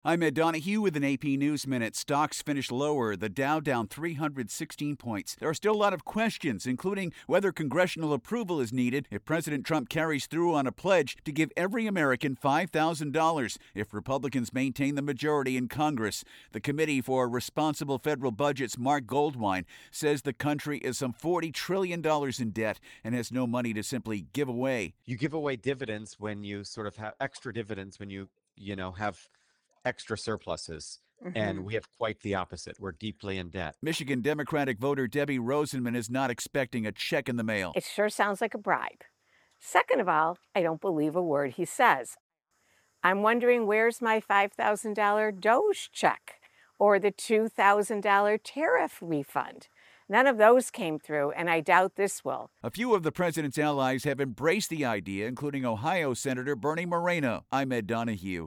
I'm Ed Donahue with an AP News Minute. Stocks finished lower, the Dow down 316 points. There are still a lot of questions, including whether congressional approval is needed if President Trump carries through on a pledge to give every American $5,000 if Republicans maintain the majority in Congress. The Committee for Responsible Federal Budget's Mark Goldwine says the country is some $40 trillion in debt and has no money to simply give away. You give away dividends when you sort of have extra dividends when have extra surpluses. And Mhm. we have quite the opposite. We're deeply in debt. Michigan Democratic voter Debbie Rosenman is not expecting a check in the mail. It sure sounds like a bribe. Second of all, I don't believe a word he says. I'm wondering where's my $5,000 Doge check or the $2,000 tariff refund? None of those came through, and I doubt this will. A few of the president's allies have embraced the idea, including Ohio Senator Bernie Moreno. I'm Ed Donahue.